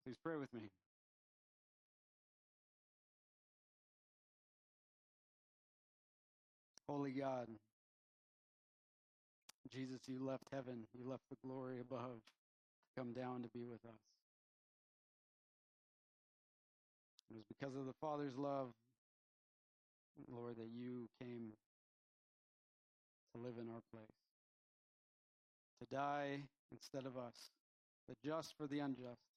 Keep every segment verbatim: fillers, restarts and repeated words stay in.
Please pray with me. Holy God, Jesus, you left heaven, you left the glory above to come down to be with us. It was because of the Father's love, Lord, that you came to live in our place, to die instead of us, the just for the unjust.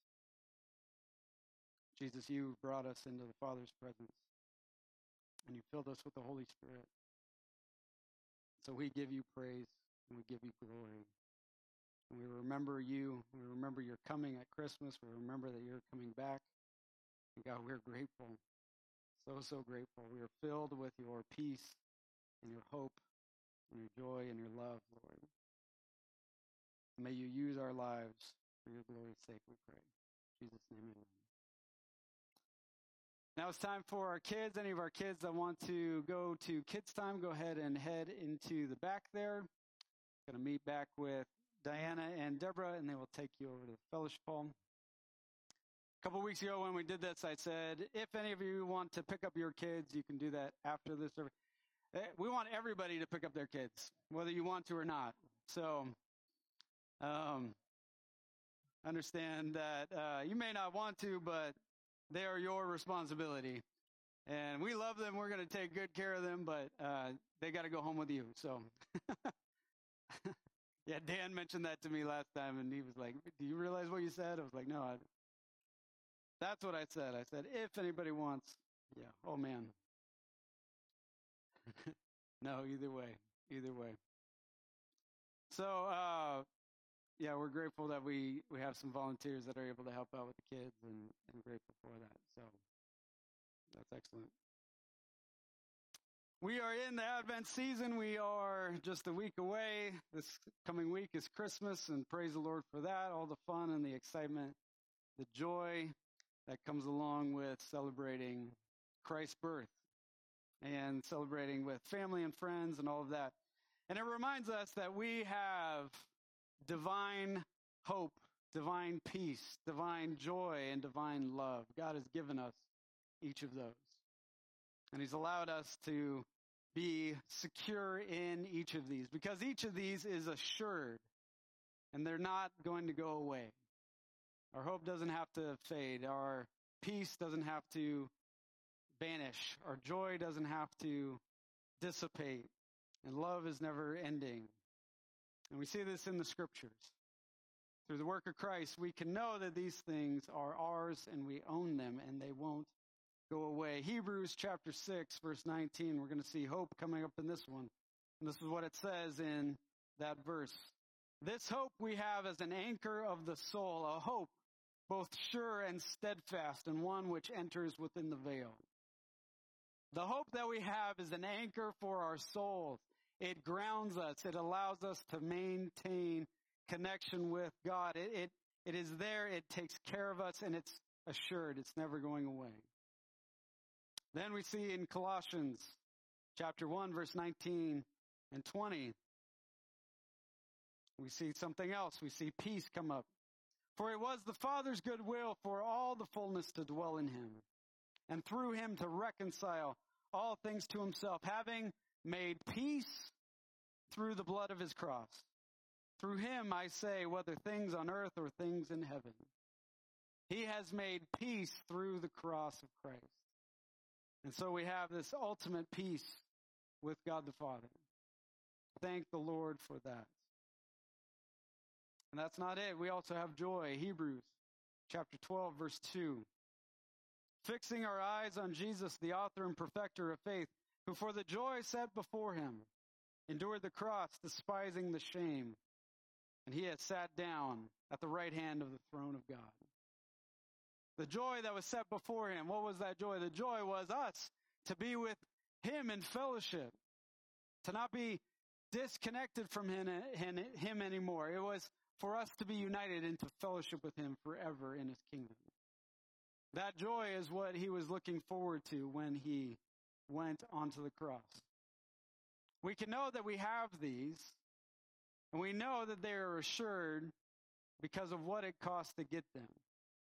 Jesus, you brought us into the Father's presence, and you filled us with the Holy Spirit. So we give you praise, and we give you glory. And we remember you. We remember your coming at Christmas. We remember that you're coming back. And God, we're grateful, so, so grateful. We are filled with your peace and your hope and your joy and your love, Lord. And may you use our lives for your glory's sake, we pray. In Jesus' name, amen. Now it's time for our kids. Any of our kids that want to go to kids' time, go ahead and head into the back there. Going to meet back with Diana and Deborah, and they will take you over to the fellowship hall. A couple weeks ago when we did this, I said, if any of you want to pick up your kids, you can do that after this service. We want everybody to pick up their kids, whether you want to or not. So um, understand that uh, you may not want to, but they are your responsibility. And we love them. We're going to take good care of them, but uh, they got to go home with you. So, yeah, Dan mentioned that to me last time, and he was like, do you realize what you said? I was like, no, I, that's what I said. I said, if anybody wants, yeah, oh, man. No, either way, either way. So, uh, yeah, we're grateful that we, we have some volunteers that are able to help out with the kids, and, and grateful for that. So that's excellent. We are in the Advent season. We are just a week away. This coming week is Christmas, and praise the Lord for that. All the fun and the excitement, the joy that comes along with celebrating Christ's birth and celebrating with family and friends and all of that. And it reminds us that we have divine hope, divine peace, divine joy, and divine love. God has given us each of those. And he's allowed us to be secure in each of these because each of these is assured and they're not going to go away. Our hope doesn't have to fade. Our peace doesn't have to vanish. Our joy doesn't have to dissipate. And love is never ending. And we see this in the scriptures. Through the work of Christ, we can know that these things are ours and we own them and they won't go away. Hebrews chapter six, verse nineteen, we're going to see hope coming up in this one. And this is what it says in that verse. This hope we have as an anchor of the soul, a hope both sure and steadfast, and one which enters within the veil. The hope that we have is an anchor for our souls. It grounds us. It allows us to maintain connection with God. It, it, it is there. It takes care of us, and it's assured. It's never going away. Then we see in Colossians chapter one, verse nineteen and twenty, we see something else. We see peace come up. For it was the Father's good will for all the fullness to dwell in him, and through him to reconcile all things to himself, having made peace through the blood of his cross. Through him, I say, whether things on earth or things in heaven. He has made peace through the cross of Christ. And so we have this ultimate peace with God the Father. Thank the Lord for that. And that's not it. We also have joy. Hebrews chapter twelve, verse two. Fixing our eyes on Jesus, the author and perfecter of faith, who for the joy set before him endured the cross, despising the shame, and he has sat down at the right hand of the throne of God. The joy that was set before him, what was that joy? The joy was us to be with him in fellowship, to not be disconnected from him, him anymore. It was for us to be united into fellowship with him forever in his kingdom. That joy is what he was looking forward to when he went onto the cross. We can know that we have these, and we know that they are assured because of what it cost to get them.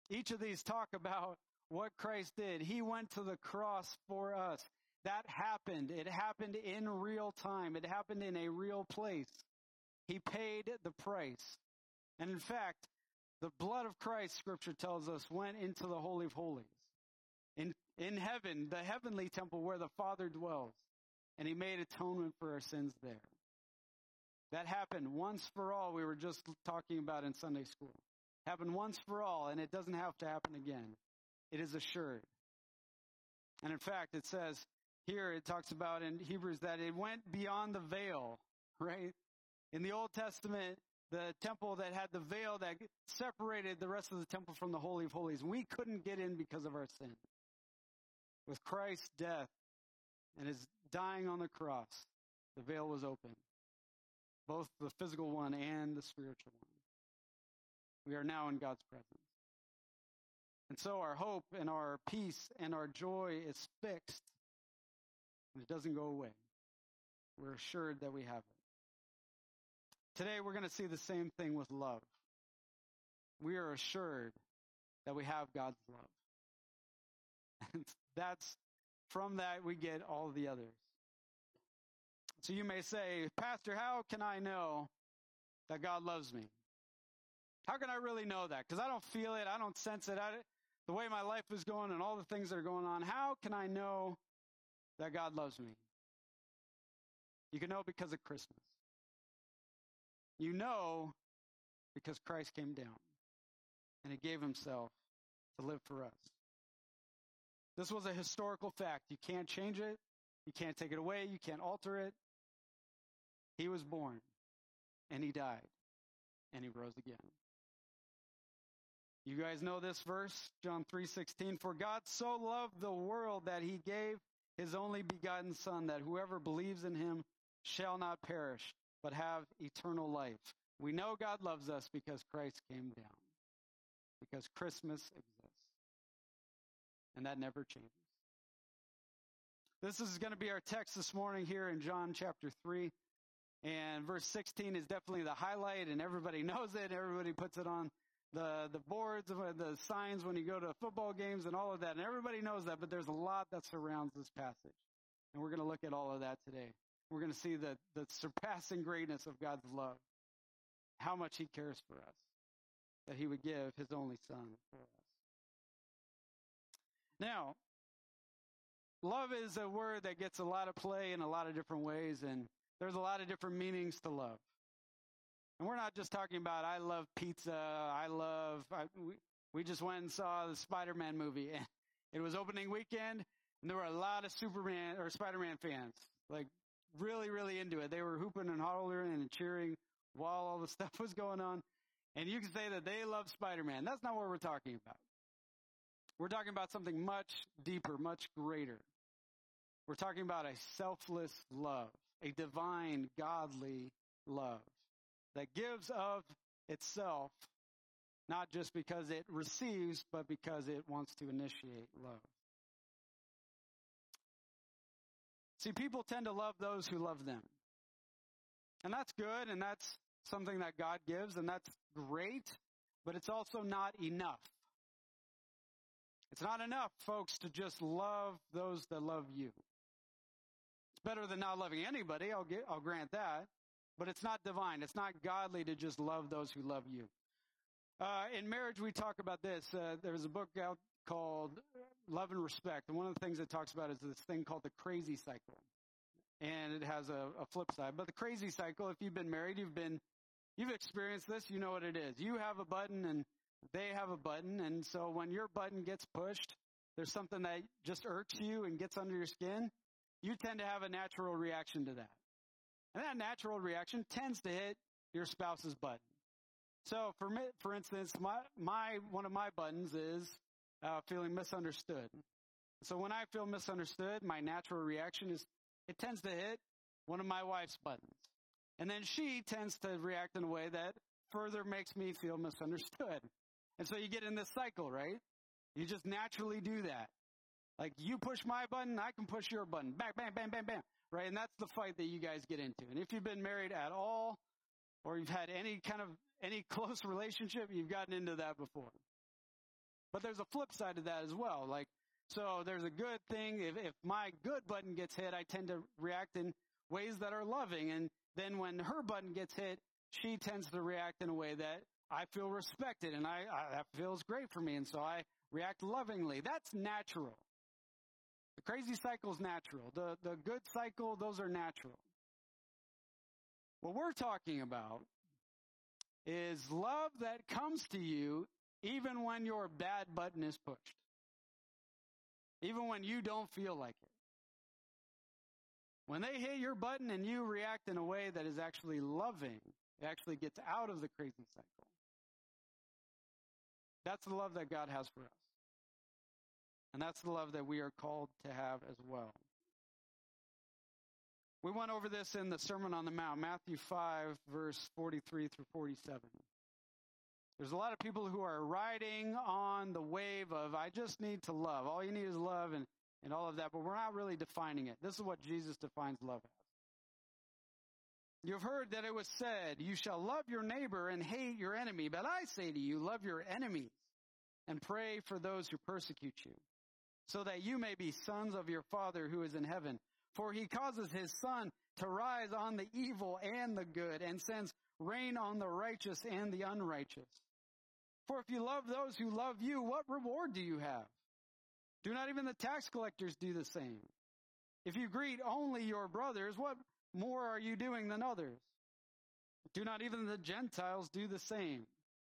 Each of these talk about what Christ did. He went to the cross for us. That happened. It happened in real time. It happened in a real place. He paid the price. And in fact, the blood of Christ, Scripture tells us, went into the Holy of Holies. In, in heaven, the heavenly temple where the Father dwells. And he made atonement for our sins there. That happened once for all. We were just talking about in Sunday school. Happened once for all, and it doesn't have to happen again. It is assured. And in fact, it says here, it talks about in Hebrews that it went beyond the veil, right? In the Old Testament, the temple that had the veil that separated the rest of the temple from the Holy of Holies. We couldn't get in because of our sin. With Christ's death and his dying on the cross, the veil was open. Both the physical one and the spiritual one. We are now in God's presence. And so our hope and our peace and our joy is fixed. And it doesn't go away. We're assured that we have it. Today we're going to see the same thing with love. We are assured that we have God's love. And that's, from that we get all the others. So you may say, Pastor, how can I know that God loves me? How can I really know that? Because I don't feel it. I don't sense it. I, the way my life is going and all the things that are going on, how can I know that God loves me? You can know because of Christmas. You know because Christ came down and he gave himself to live for us. This was a historical fact. You can't change it. You can't take it away. You can't alter it. He was born and he died and he rose again. You guys know this verse, John three sixteen. For God so loved the world that he gave his only begotten Son, that whoever believes in him shall not perish, but have eternal life. We know God loves us because Christ came down, because Christmas exists. And that never changes. This is going to be our text this morning here in John chapter three. And verse sixteen is definitely the highlight, and everybody knows it. Everybody puts it on the, the boards, the signs when you go to football games and all of that. And everybody knows that, but there's a lot that surrounds this passage. And we're going to look at all of that today. We're going to see the, the surpassing greatness of God's love, how much he cares for us, that he would give his only Son for us. Now, love is a word that gets a lot of play in a lot of different ways, and there's a lot of different meanings to love. And we're not just talking about, I love pizza, I love, I, we, we just went and saw the Spider-Man movie. And it was opening weekend, and there were a lot of Superman or Spider-Man fans, like really, really into it. They were hooping and hollering and cheering while all the stuff was going on. And you can say that they love Spider-Man. That's not what we're talking about. We're talking about something much deeper, much greater. We're talking about a selfless love, a divine, godly love that gives of itself, not just because it receives, but because it wants to initiate love. See, people tend to love those who love them. And that's good, and that's something that God gives, and that's great, but it's also not enough. It's not enough, folks, to just love those that love you. It's better than not loving anybody, I'll get, I'll grant that, but it's not divine. It's not godly to just love those who love you. Uh, in marriage, we talk about this. Uh, there's a book out called Love and Respect, and one of the things it talks about is this thing called the crazy cycle. And it has a, a flip side. But the crazy cycle, if you've been married, you've been, you've experienced this, you know what it is. You have a button and they have a button. And so when your button gets pushed, there's something that just irks you and gets under your skin. You tend to have a natural reaction to that. And that natural reaction tends to hit your spouse's button. So for me, for instance, my, my, one of my buttons is uh, feeling misunderstood. So when I feel misunderstood, my natural reaction is, it tends to hit one of my wife's buttons. And then she tends to react in a way that further makes me feel misunderstood. And so you get in this cycle, right? You just naturally do that. Like, you push my button, I can push your button. Bam, bam, bam, bam, bam. Right? And that's the fight that you guys get into. And if you've been married at all, or you've had any kind of, any close relationship, you've gotten into that before. But there's a flip side to that as well. Like, so there's a good thing. If, if my good button gets hit, I tend to react in ways that are loving. And then when her button gets hit, she tends to react in a way that I feel respected, and I, I that feels great for me. And so I react lovingly. That's natural. The crazy cycle is natural. The, the good cycle, those are natural. What we're talking about is love that comes to you even when your bad button is pushed. Even when you don't feel like it. When they hit your button and you react in a way that is actually loving, it actually gets out of the crazy cycle. That's the love that God has for us. And that's the love that we are called to have as well. We went over this in the Sermon on the Mount, Matthew five, verse forty-three through forty-seven. There's a lot of people who are riding on the wave of, I just need to love. All you need is love and, and all of that, but we're not really defining it. This is what Jesus defines love as. You've heard that it was said, you shall love your neighbor and hate your enemy. But I say to you, love your enemies and pray for those who persecute you, so that you may be sons of your Father who is in heaven. For he causes his sun to rise on the evil and the good, and sends rain on the righteous and the unrighteous. For if you love those who love you, what reward do you have? Do not even the tax collectors do the same? If you greet only your brothers, what more are you doing than others? Do not even the Gentiles do the same?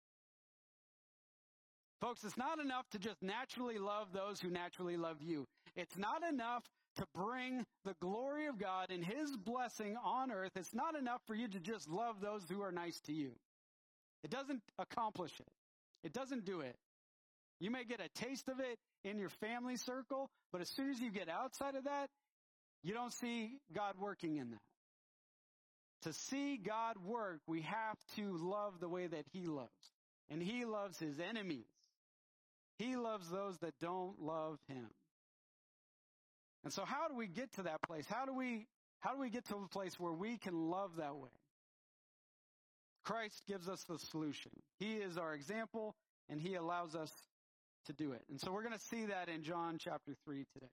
Folks, it's not enough to just naturally love those who naturally love you. It's not enough to bring the glory of God and his blessing on earth. It's not enough for you to just love those who are nice to you. It doesn't accomplish it. It doesn't do it. You may get a taste of it in your family circle, but as soon as you get outside of that, you don't see God working in that. To see God work, we have to love the way that he loves. And he loves his enemies. He loves those that don't love him. And so how do we get to that place? How do we, how do we get to a place where we can love that way? Christ gives us the solution. He is our example, and he allows us to do it. And so we're going to see that in John chapter three today.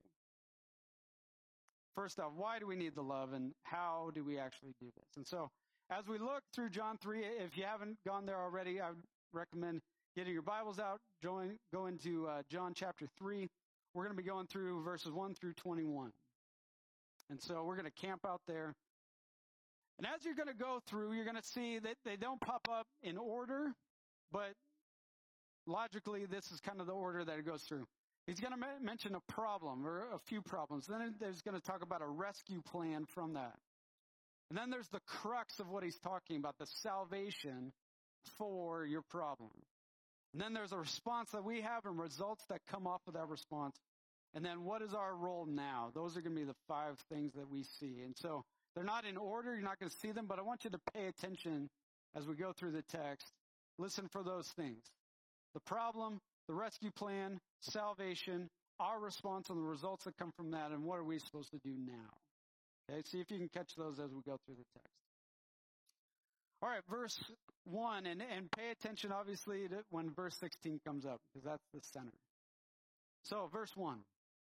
First off, why do we need the love, and how do we actually do this? And so as we look through John three, if you haven't gone there already, I would recommend getting your Bibles out, join, go into uh, John chapter three. We're going to be going through verses one through twenty-one. And so we're going to camp out there. And as you're going to go through, you're going to see that they don't pop up in order, but logically, this is kind of the order that it goes through. He's going to ma- mention a problem or a few problems. Then there's going to talk about a rescue plan from that. And then there's the crux of what he's talking about, the salvation for your problem. And then there's a response that we have and results that come off of that response. And then what is our role now? Those are going to be the five things that we see. And so they're not in order. You're not going to see them, but I want you to pay attention as we go through the text. Listen for those things. The problem, the rescue plan, salvation, our response and the results that come from that, and what are we supposed to do now? Okay, see if you can catch those as we go through the text. All right, verse one, and, and pay attention, obviously, to when verse sixteen comes up, because that's the center. So, verse one.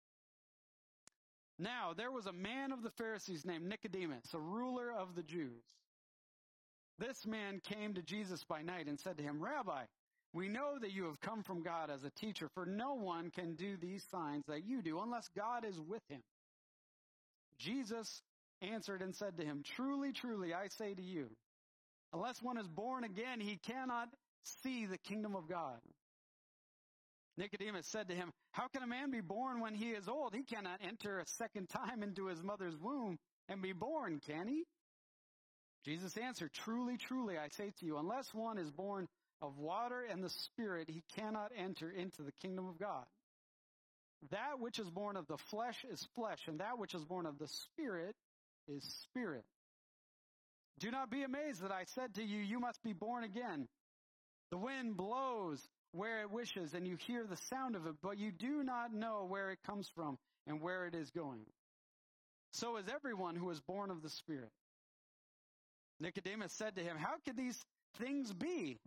Now, there was a man of the Pharisees named Nicodemus, a ruler of the Jews. This man came to Jesus by night and said to him, Rabbi, we know that you have come from God as a teacher, for no one can do these signs that you do unless God is with him. Jesus answered and said to him, Truly, truly, I say to you, unless one is born again, he cannot see the kingdom of God. Nicodemus said to him, How can a man be born when he is old? He cannot enter a second time into his mother's womb and be born, can he? Jesus answered, Truly, truly, I say to you, unless one is born of water and the Spirit, he cannot enter into the kingdom of God. That which is born of the flesh is flesh, and that which is born of the Spirit is spirit. Do not be amazed that I said to you, you must be born again. The wind blows where it wishes, and you hear the sound of it, but you do not know where it comes from and where it is going. So is everyone who is born of the Spirit. Nicodemus said to him, How could these things be?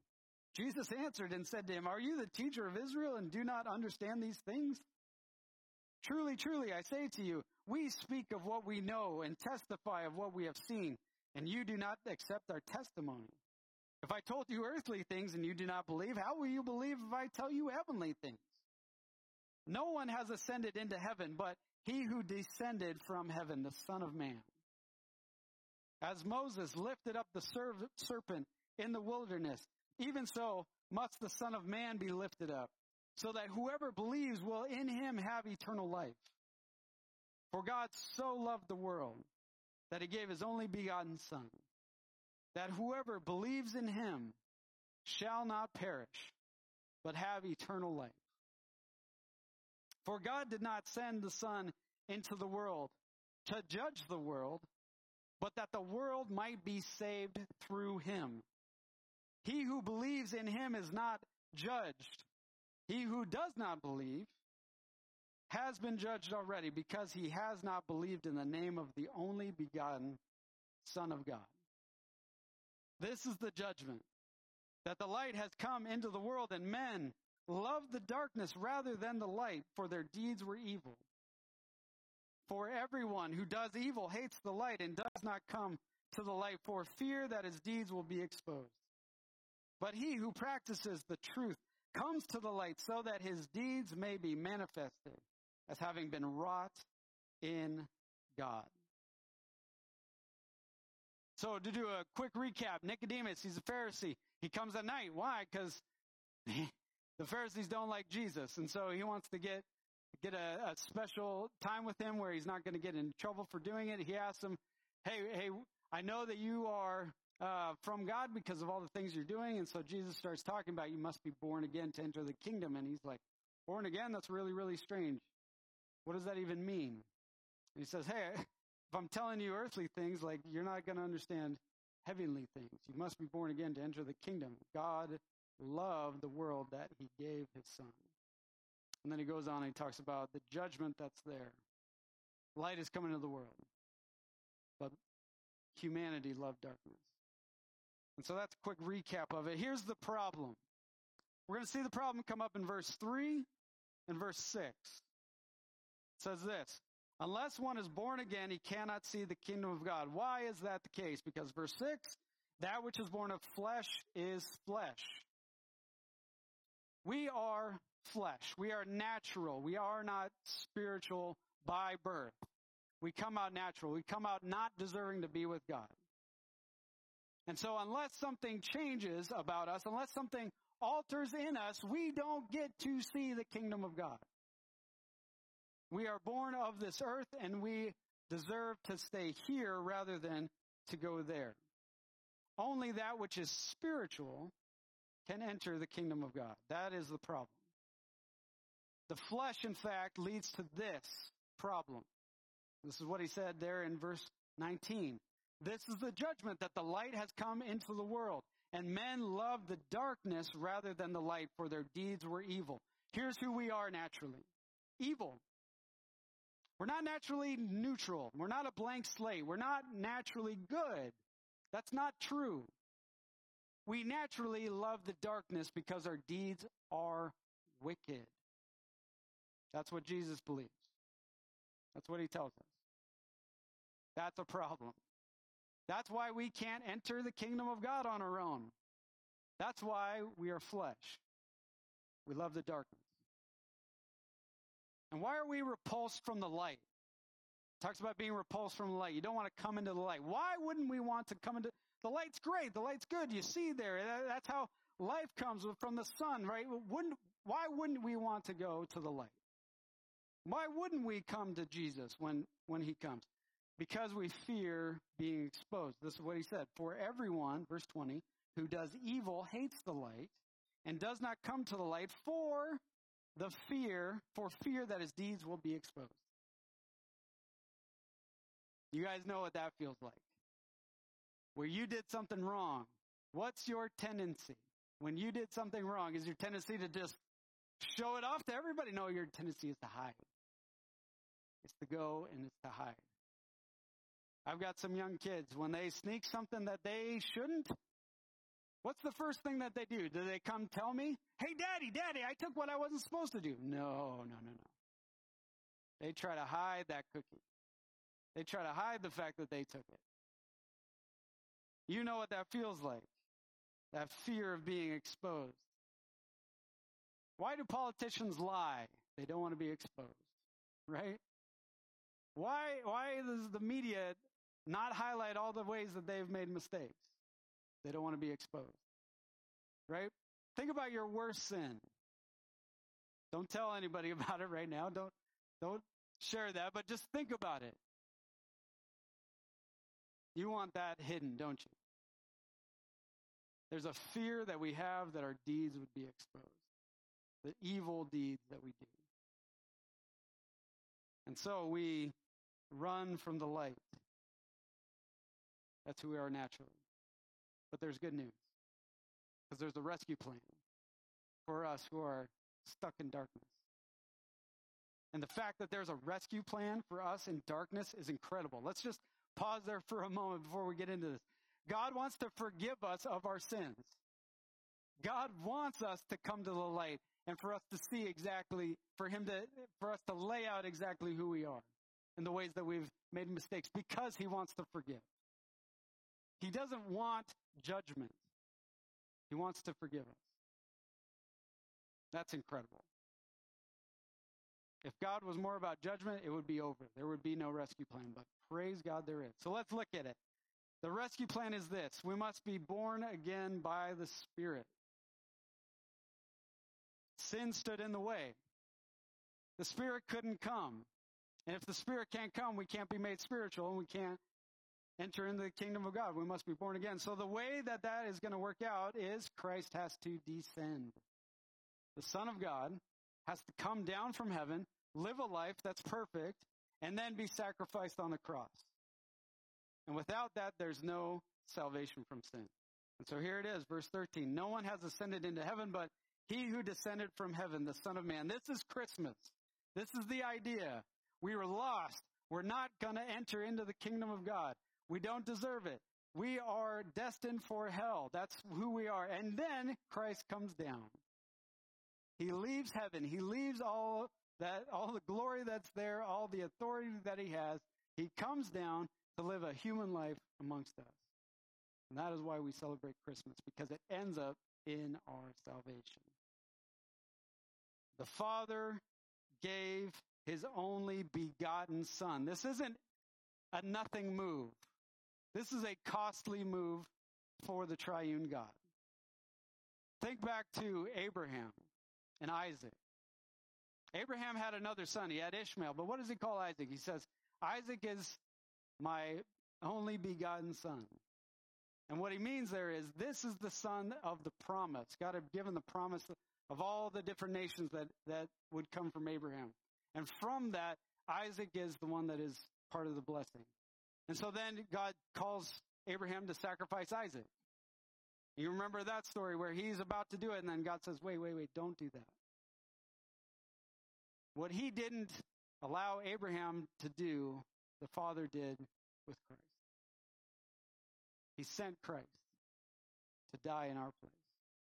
Jesus answered and said to him, "Are you the teacher of Israel and do not understand these things? Truly, truly, I say to you, we speak of what we know and testify of what we have seen, and you do not accept our testimony. If I told you earthly things and you do not believe, how will you believe if I tell you heavenly things? No one has ascended into heaven, but he who descended from heaven, the Son of Man. As Moses lifted up the serpent in the wilderness, even so must the Son of Man be lifted up, so that whoever believes will in him have eternal life. For God so loved the world that he gave his only begotten Son, that whoever believes in him shall not perish, but have eternal life. For God did not send the Son into the world to judge the world, but that the world might be saved through him. He who believes in him is not judged. He who does not believe has been judged already, because he has not believed in the name of the only begotten Son of God. This is the judgment, that the light has come into the world, and men loved the darkness rather than the light, for their deeds were evil. For everyone who does evil hates the light and does not come to the light for fear that his deeds will be exposed. But he who practices the truth comes to the light so that his deeds may be manifested as having been wrought in God. So to do a quick recap, Nicodemus, he's a Pharisee. He comes at night. Why? Because the Pharisees don't like Jesus. And so he wants to get get a, a special time with him where he's not going to get in trouble for doing it. He asks him, hey, hey, I know that you are uh, from God because of all the things you're doing. And so Jesus starts talking about you must be born again to enter the kingdom. And he's like, born again? That's really, really strange. What does that even mean? And he says, hey, if I'm telling you earthly things, like you're not going to understand heavenly things. You must be born again to enter the kingdom. God loved the world that he gave his Son. And then he goes on and he talks about the judgment that's there. Light is coming into the world, but humanity loved darkness. And so that's a quick recap of it. Here's the problem. We're going to see the problem come up in verse three and verse six. It says this, unless one is born again, he cannot see the kingdom of God. Why is that the case? Because verse six, that which is born of flesh is flesh. We are flesh. We are natural. We are not spiritual by birth. We come out natural. We come out not deserving to be with God. And so unless something changes about us, unless something alters in us, we don't get to see the kingdom of God. We are born of this earth, and we deserve to stay here rather than to go there. Only that which is spiritual can enter the kingdom of God. That is the problem. The flesh, in fact, leads to this problem. This is what he said there in verse nineteen. This is the judgment, that the light has come into the world, and men love the darkness rather than the light, for their deeds were evil. Here's who we are naturally. Evil. We're not naturally neutral. We're not a blank slate. We're not naturally good. That's not true. We naturally love the darkness because our deeds are wicked. That's what Jesus believes. That's what he tells us. That's a problem. That's why we can't enter the kingdom of God on our own. That's why we are flesh. We love the darkness. And why are we repulsed from the light? It talks about being repulsed from the light. You don't want to come into the light. Why wouldn't we want to come into the light's great. The light's good. You see there. That's how life comes from the sun, right? Wouldn't, why wouldn't we want to go to the light? Why wouldn't we come to Jesus when, when he comes? Because we fear being exposed. This is what he said. For everyone, verse twenty, who does evil hates the light and does not come to the light for the fear, for fear that his deeds will be exposed. You guys know what that feels like. Where you did something wrong. What's your tendency? When you did something wrong, is your tendency to just show it off to everybody? No, your tendency is to hide. It's to go and it's to hide. I've got some young kids. When they sneak something that they shouldn't, What's the first thing that they do? Do they come tell me, hey, daddy, daddy, I took what I wasn't supposed to do? No, no, no, no. They try to hide that cookie. They try to hide the fact that they took it. You know what that feels like, that fear of being exposed. Why do politicians lie? They don't want to be exposed, right? Why, why does the media not highlight all the ways that they've made mistakes? They don't want to be exposed, right? Think about your worst sin. Don't tell anybody about it right now. Don't, don't share that, but just think about it. You want that hidden, don't you? There's a fear that we have that our deeds would be exposed, the evil deeds that we do. And so we run from the light. That's who we are naturally. But there's good news, because there's a rescue plan for us who are stuck in darkness. And the fact that there's a rescue plan for us in darkness is incredible. Let's just pause there for a moment before we get into this. God wants to forgive us of our sins. God wants us to come to the light and for us to see exactly, for him to, for us to lay out exactly who we are and the ways that we've made mistakes, because he wants to forgive. He doesn't want judgment. He wants to forgive us. That's incredible. If God was more about judgment, it would be over. There would be no rescue plan, but praise God there is. So let's look at it. The rescue plan is this: we must be born again by the Spirit. Sin stood in the way. The Spirit couldn't come. And if the Spirit can't come, we can't be made spiritual, and we can't enter into the kingdom of God. We must be born again. So the way that that is going to work out is Christ has to descend. The Son of God has to come down from heaven, live a life that's perfect, and then be sacrificed on the cross. And without that, there's no salvation from sin. And so here it is, verse thirteen. No one has ascended into heaven, but he who descended from heaven, the Son of Man. This is Christmas. This is the idea. We were lost. We're not going to enter into the kingdom of God. We don't deserve it. We are destined for hell. That's who we are. And then Christ comes down. He leaves heaven. He leaves all that, all the glory that's there, all the authority that he has. He comes down to live a human life amongst us. And that is why we celebrate Christmas, because it ends up in our salvation. The Father gave his only begotten Son. This isn't a nothing move. This is a costly move for the triune God. Think back to Abraham and Isaac. Abraham had another son. He had Ishmael. But what does he call Isaac? He says, Isaac is my only begotten son. And what he means there is, this is the son of the promise. God had given the promise of all the different nations that, that would come from Abraham. And from that, Isaac is the one that is part of the blessing. And so then God calls Abraham to sacrifice Isaac. You remember that story where he's about to do it, and then God says, wait, wait, wait, don't do that. What he didn't allow Abraham to do, the Father did with Christ. He sent Christ to die in our place.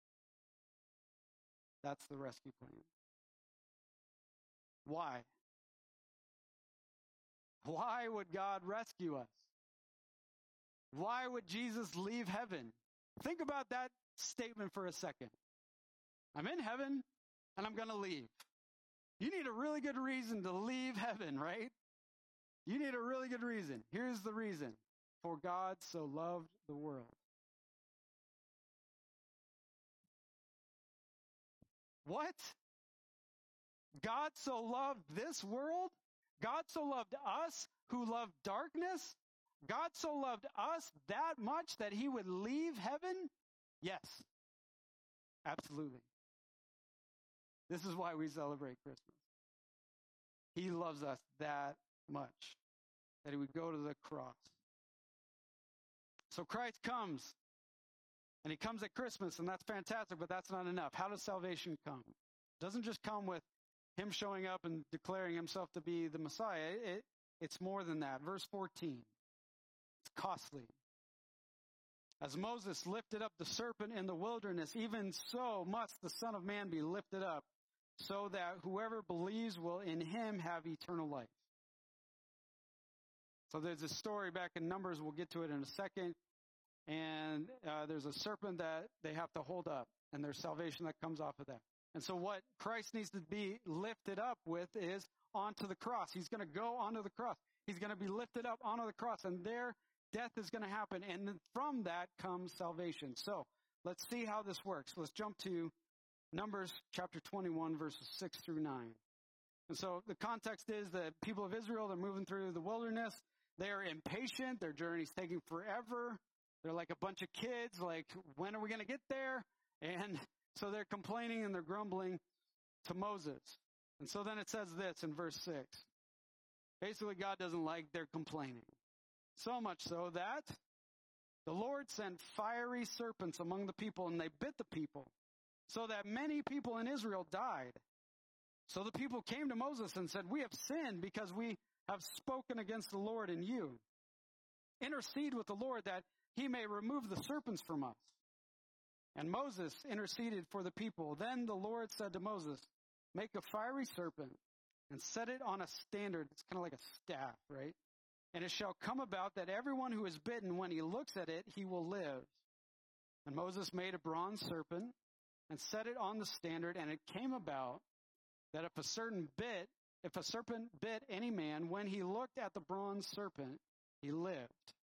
That's the rescue plan. Why? Why would God rescue us? Why would Jesus leave heaven? Think about that statement for a second. I'm in heaven, and I'm going to leave. You need a really good reason to leave heaven, right? You need a really good reason. Here's the reason. For God so loved the world. What? God so loved this world? God so loved us who love darkness? God so loved us that much that he would leave heaven? Yes. Absolutely. This is why we celebrate Christmas. He loves us that much that he would go to the cross. So Christ comes, and he comes at Christmas, and that's fantastic, but that's not enough. How does salvation come? It doesn't just come with him showing up and declaring himself to be the Messiah. It, it's more than that. Verse fourteen. It's costly. As Moses lifted up the serpent in the wilderness, even so must the Son of Man be lifted up, so that whoever believes will in him have eternal life. So there's a story back in Numbers, we'll get to it in a second, and uh, there's a serpent that they have to hold up, and there's salvation that comes off of that. And so what Christ needs to be lifted up with is onto the cross. He's going to go onto the cross. He's going to be lifted up onto the cross, and there death is going to happen, and from that comes salvation. So let's see how this works. Let's jump to Numbers chapter twenty-one, verses six through nine. And so the context is that people of Israel, they're moving through the wilderness. They're impatient. Their journey's taking forever. They're like a bunch of kids, like, when are we going to get there? And so they're complaining and they're grumbling to Moses. And so then it says this in verse six. Basically, God doesn't like their complaining. So much so that the Lord sent fiery serpents among the people, and they bit the people, so that many people in Israel died. So the people came to Moses and said, we have sinned because we have spoken against the Lord and you. Intercede with the Lord that he may remove the serpents from us. And Moses interceded for the people. Then the Lord said to Moses, make a fiery serpent and set it on a standard. It's kind of like a staff, right? And it shall come about that everyone who is bitten, when he looks at it, he will live. And Moses made a bronze serpent and set it on the standard, and it came about that if a certain bit, if a serpent bit any man, when he looked at the bronze serpent, he lived.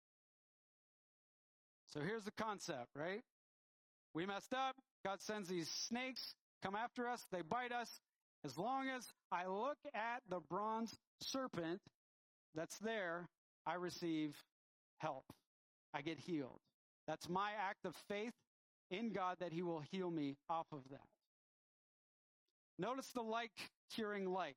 So here's the concept, right? We messed up. God sends these snakes, come after us. They bite us. As long as I look at the bronze serpent that's there, I receive help. I get healed. That's my act of faith in God that he will heal me off of that. Notice the like curing like.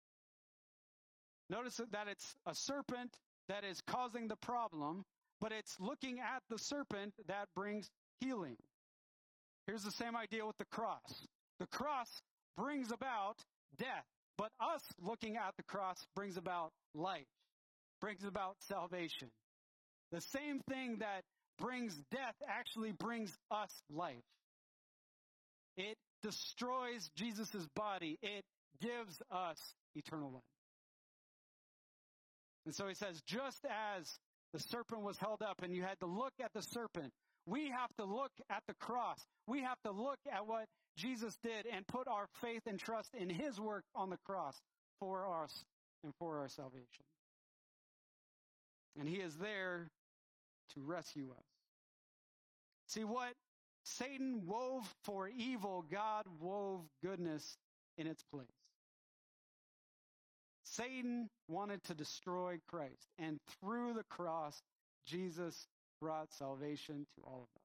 Notice that it's a serpent that is causing the problem, but it's looking at the serpent that brings healing. Here's the same idea with the cross. The cross brings about death, but us looking at the cross brings about life, brings about salvation. The same thing that brings death actually brings us life. It destroys Jesus' body. It gives us eternal life. And so he says, just as the serpent was held up and you had to look at the serpent, we have to look at the cross. We have to look at what Jesus did and put our faith and trust in his work on the cross for us and for our salvation. And he is there to rescue us. See, what Satan wove for evil, God wove goodness in its place. Satan wanted to destroy Christ, and through the cross, Jesus brought salvation to all of us.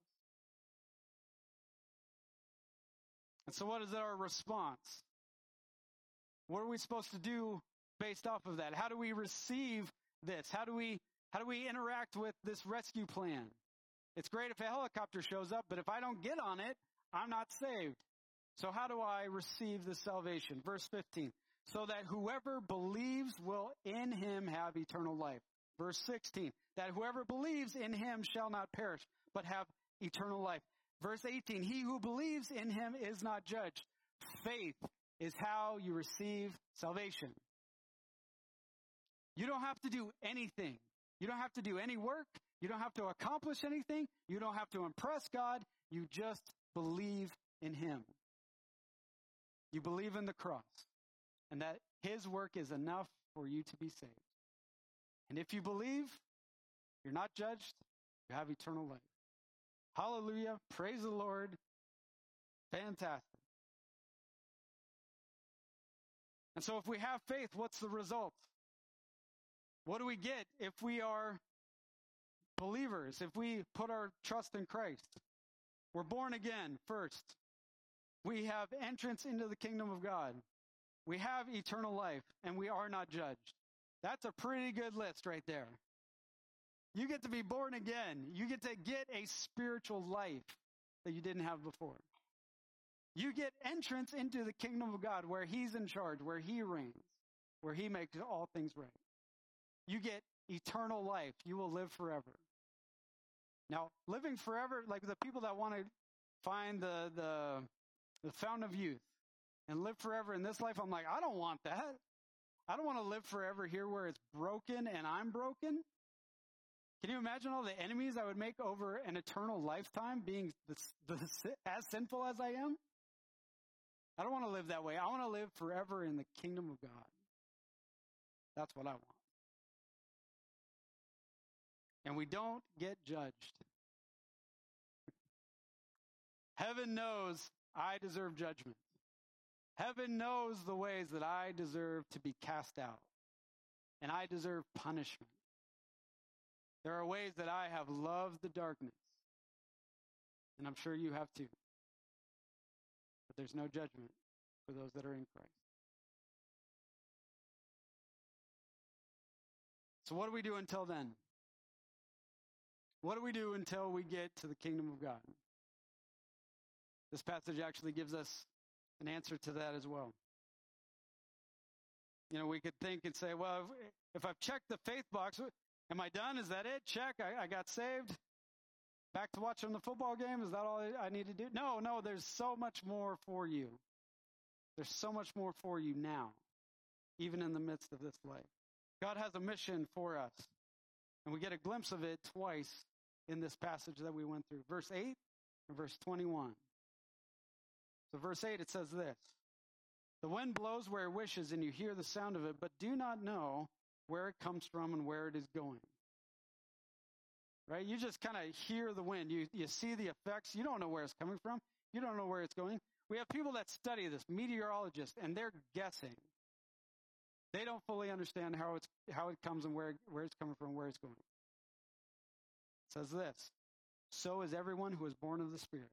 And so what is our response? What are we supposed to do based off of that? How do we receive this? How do we how do we interact with this rescue plan? It's great if a helicopter shows up, but if I don't get on it, I'm not saved. So how do I receive the salvation? Verse fifteen, so that whoever believes will in him have eternal life. Verse sixteen, that whoever believes in him shall not perish, but have eternal life. Verse eighteen, he who believes in him is not judged. Faith is how you receive salvation. You don't have to do anything. You don't have to do any work. You don't have to accomplish anything. You don't have to impress God. You just believe in him. You believe in the cross and that his work is enough for you to be saved. And if you believe, you're not judged. You have eternal life. Hallelujah. Praise the Lord. Fantastic. And so if we have faith, what's the result? What do we get if we are believers, if we put our trust in Christ? We're born again first. We have entrance into the kingdom of God. We have eternal life, and we are not judged. That's a pretty good list right there. You get to be born again. You get to get a spiritual life that you didn't have before. You get entrance into the kingdom of God where he's in charge, where he reigns, where he makes all things right. You get eternal life. You will live forever. Now, living forever, like the people that want to find the, the, the fountain of youth and live forever in this life, I'm like, I don't want that. I don't want to live forever here where it's broken and I'm broken. Can you imagine all the enemies I would make over an eternal lifetime being the, the, as sinful as I am? I don't want to live that way. I want to live forever in the kingdom of God. That's what I want. And we don't get judged. Heaven knows I deserve judgment. Heaven knows the ways that I deserve to be cast out. And I deserve punishment. There are ways that I have loved the darkness. And I'm sure you have too. But there's no judgment for those that are in Christ. So what do we do until then? What do we do until we get to the kingdom of God? This passage actually gives us an answer to that as well. You know, we could think and say, well, if, if I've checked the faith box, am I done? Is that it? Check. I, I got saved. Back to watching the football game. Is that all I need to do? No, no, there's so much more for you. There's so much more for you now, even in the midst of this life. God has a mission for us. And we get a glimpse of it twice in this passage that we went through. Verse eight and verse twenty-one. So verse eight, it says this. The wind blows where it wishes, and you hear the sound of it, but do not know where it comes from and where it is going. Right? You just kind of hear the wind. You, you see the effects. You don't know where it's coming from. You don't know where it's going. We have people that study this, meteorologists, and they're guessing. They don't fully understand how it's how it comes and where, where it's coming from, where it's going. It says this. So is everyone who is born of the Spirit.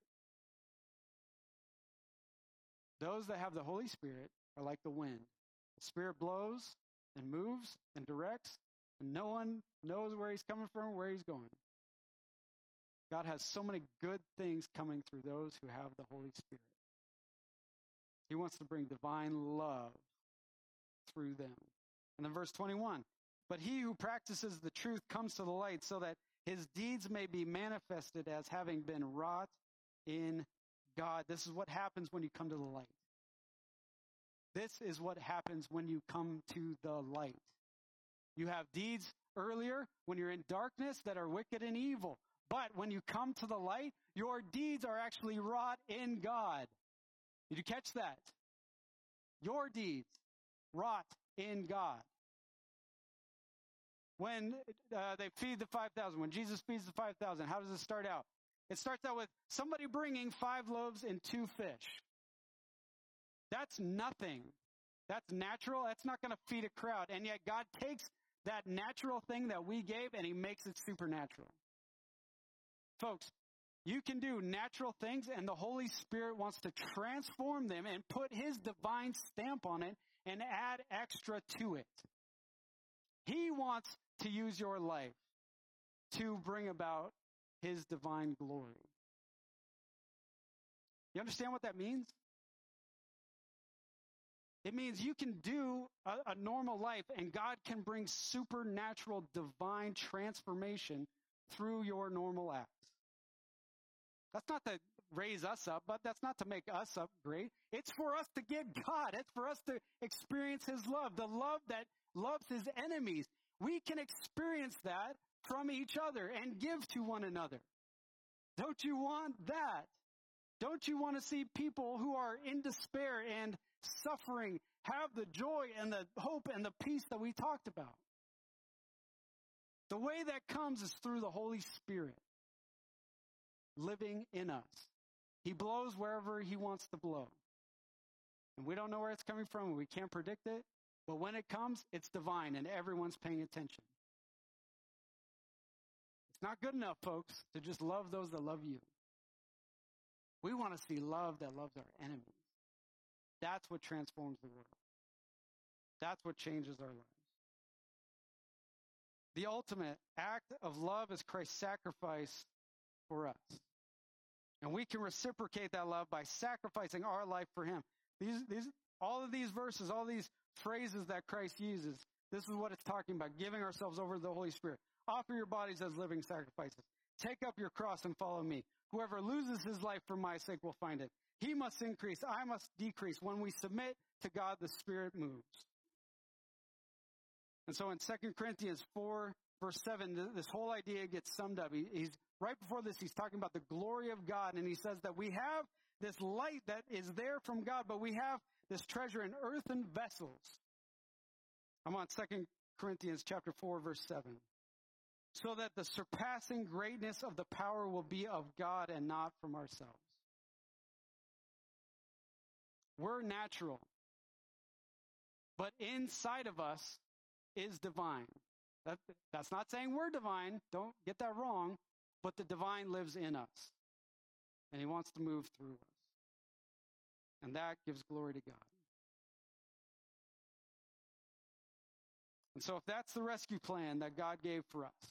Those that have the Holy Spirit are like the wind. The Spirit blows and moves and directs, and no one knows where he's coming from, where he's going. God has so many good things coming through those who have the Holy Spirit. He wants to bring divine love through them. And then verse twenty-one, but he who practices the truth comes to the light so that his deeds may be manifested as having been wrought in God. This is what happens when you come to the light. This is what happens when you come to the light. You have deeds earlier when you're in darkness that are wicked and evil. But when you come to the light, your deeds are actually wrought in God. Did you catch that? Your deeds wrought in God. When uh, they feed the five thousand, when Jesus feeds the five thousand, how does it start out? It starts out with somebody bringing five loaves and two fish. That's nothing. That's natural. That's not going to feed a crowd. And yet God takes that natural thing that we gave and he makes it supernatural. Folks, you can do natural things and the Holy Spirit wants to transform them and put his divine stamp on it and add extra to it. He wants to use your life to bring about his divine glory. You understand what that means? It means you can do a, a normal life and God can bring supernatural divine transformation through your normal acts. That's not to raise us up, but that's not to make us up great. It's for us to get God. It's for us to experience his love, the love that loves his enemies. We can experience that from each other and give to one another. Don't you want that? Don't you want to see people who are in despair and suffering have the joy and the hope and the peace that we talked about? The way that comes is through the Holy Spirit living in us. He blows wherever he wants to blow. And we don't know where it's coming from and we can't predict it. But when it comes, it's divine and everyone's paying attention. It's not good enough, folks, to just love those that love you. We want to see love that loves our enemies. That's what transforms the world. That's what changes our lives. The ultimate act of love is Christ's sacrifice for us. And we can reciprocate that love by sacrificing our life for him. These, these, all of these verses, all these phrases that Christ uses, this is what it's talking about, giving ourselves over to the Holy Spirit. Offer your bodies as living sacrifices. Take up your cross and follow me. Whoever loses his life for my sake will find it. He must increase, I must decrease. When we submit to God, the Spirit moves. And so in Second Corinthians four, verse seven, this whole idea gets summed up. He, he's right before this, he's talking about the glory of God, and he says that we have this light that is there from God, but we have this treasure in earthen vessels. I'm on Second Corinthians chapter four, verse seven. So that the surpassing greatness of the power will be of God and not from ourselves. We're natural, but inside of us is divine. That, that's not saying we're divine. Don't get that wrong. But the divine lives in us. And he wants to move through us. And that gives glory to God. And so if that's the rescue plan that God gave for us,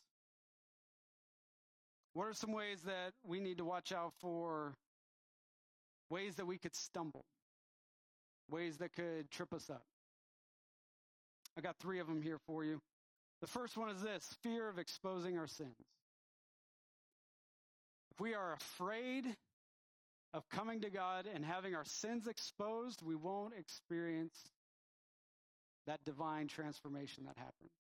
what are some ways that we need to watch out for? Ways that we could stumble. Ways that could trip us up. I got three of them here for you. The first one is this: fear of exposing our sins. If we are afraid of coming to God and having our sins exposed, we won't experience that divine transformation that happens.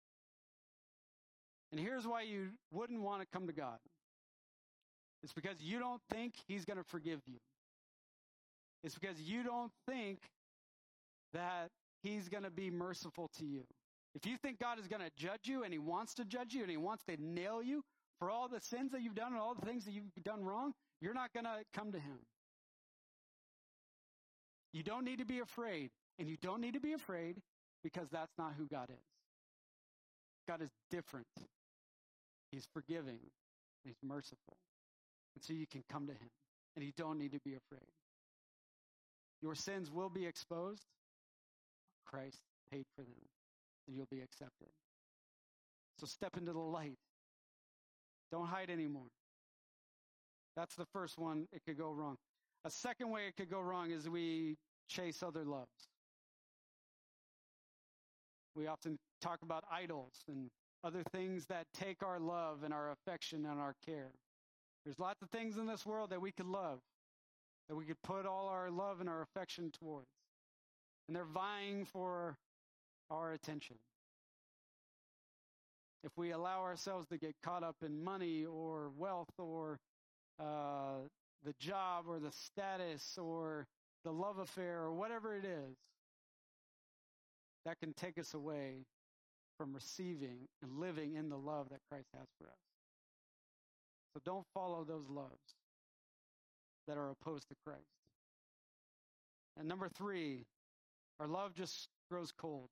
And here's why you wouldn't want to come to God. It's because you don't think he's going to forgive you. It's because you don't think that he's going to be merciful to you. If you think God is going to judge you and he wants to judge you and he wants to nail you for all the sins that you've done and all the things that you've done wrong, you're not going to come to him. You don't need to be afraid. And you don't need to be afraid because that's not who God is. God is different. He's forgiving. He's merciful. And so you can come to him. And you don't need to be afraid. Your sins will be exposed. Christ paid for them. And you'll be accepted. So step into the light. Don't hide anymore. That's the first one. It could go wrong. A second way it could go wrong is we chase other loves. We often talk about idols and other things that take our love and our affection and our care. There's lots of things in this world that we could love, that we could put all our love and our affection towards. And they're vying for our attention. If we allow ourselves to get caught up in money or wealth or uh, the job or the status or the love affair or whatever it is, that can take us away from receiving and living in the love that Christ has for us. So don't follow those loves that are opposed to Christ. And number three, our love just grows cold.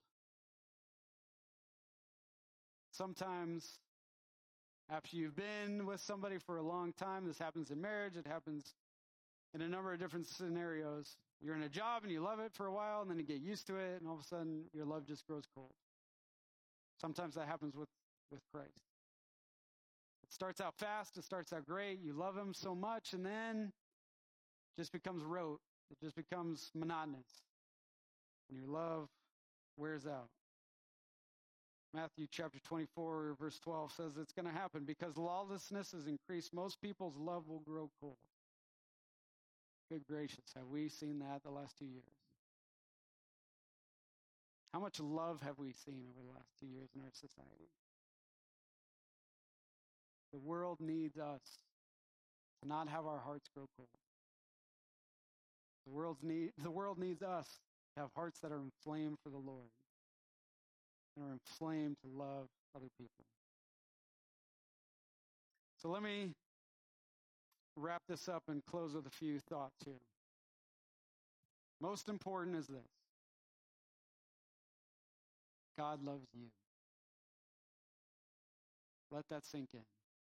Sometimes, after you've been with somebody for a long time, this happens in marriage, it happens in a number of different scenarios. You're in a job and you love it for a while, and then you get used to it, and all of a sudden your love just grows cold. Sometimes that happens with, with Christ. It starts out fast, it starts out great, you love him so much, and then it just becomes rote. It just becomes monotonous. And your love wears out. Matthew chapter twenty-four, verse twelve says it's going to happen. Because lawlessness is increased, most people's love will grow cold. Good gracious, have we seen that the last two years? How much love have we seen over the last two years in our society? The world needs us to not have our hearts grow cold. The world's need, the world needs us to have hearts that are inflamed for the Lord and are inflamed to love other people. So let me wrap this up and close with a few thoughts here. Most important is this: God loves you. Let that sink in.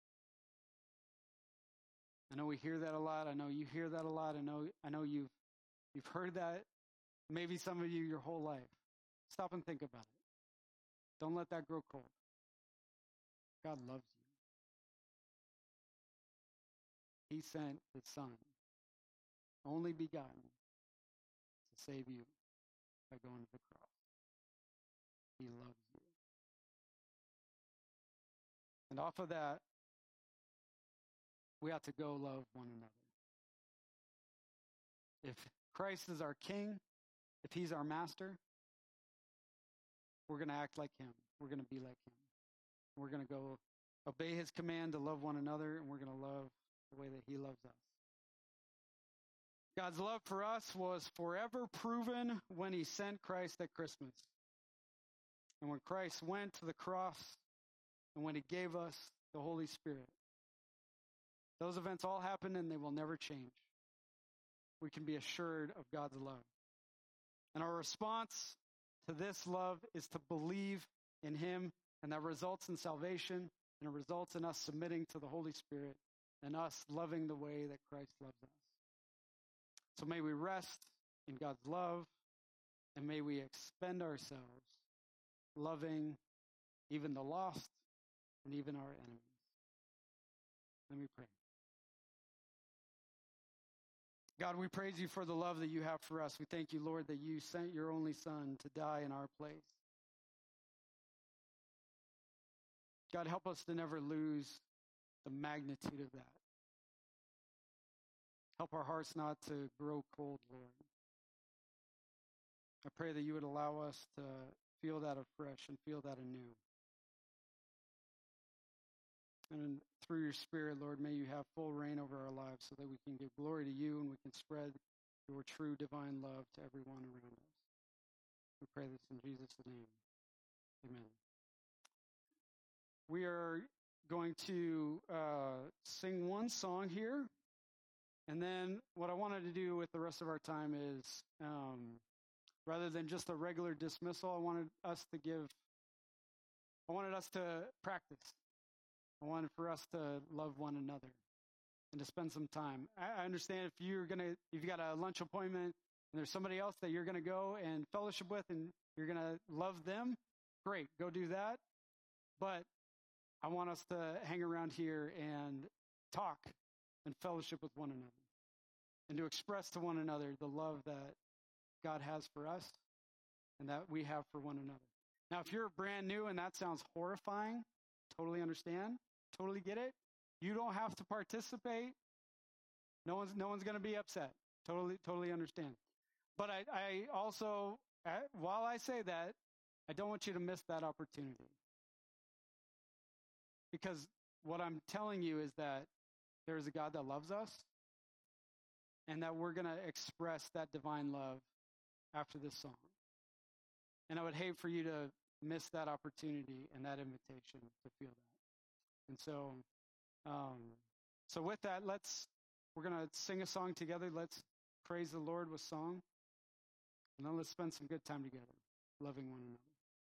I know we hear that a lot. I know you hear that a lot. I know I know you've you've heard that, maybe some of you, your whole life. Stop and think about it. Don't let that grow cold. God loves you. He sent his Son, only begotten, to save you by going to the cross. He loves you. And off of that, we ought to go love one another. If Christ is our king, if he's our master, we're going to act like him. We're going to be like him. We're going to go obey his command to love one another, and we're going to love the way that he loves us. God's love for us was forever proven when he sent Christ at Christmas. And when Christ went to the cross, and when he gave us the Holy Spirit. Those events all happened, and they will never change. We can be assured of God's love. And our response to this love is to believe in him, and that results in salvation, and it results in us submitting to the Holy Spirit and us loving the way that Christ loves us. So may we rest in God's love, and may we expend ourselves loving even the lost and even our enemies. Let me pray. God, we praise you for the love that you have for us. We thank you, Lord, that you sent your only Son to die in our place. God, help us to never lose the magnitude of that. Help our hearts not to grow cold, Lord. I pray that you would allow us to feel that afresh and feel that anew. And through your Spirit, Lord, may you have full reign over our lives so that we can give glory to you and we can spread your true divine love to everyone around us. We pray this in Jesus' name. Amen. We are going to uh, sing one song here. And then what I wanted to do with the rest of our time is, um, rather than just a regular dismissal, I wanted us to give, I wanted us to practice. I wanted for us to love one another and to spend some time. I understand if you're going to, if you got a lunch appointment and there's somebody else that you're going to go and fellowship with and you're going to love them, great, go do that. But I want us to hang around here and talk and fellowship with one another and to express to one another the love that God has for us and that we have for one another. Now, if you're brand new and that sounds horrifying, totally understand, totally get it. You don't have to participate. No one's no one's going to be upset. Totally, totally understand. But I, I also, while I say that, I don't want you to miss that opportunity. Because what I'm telling you is that there is a God that loves us and that we're going to express that divine love after this song. And I would hate for you to miss that opportunity and that invitation to feel that. And so, um, so with that, let's, we're going to sing a song together. Let's praise the Lord with song. And then let's spend some good time together, loving one another.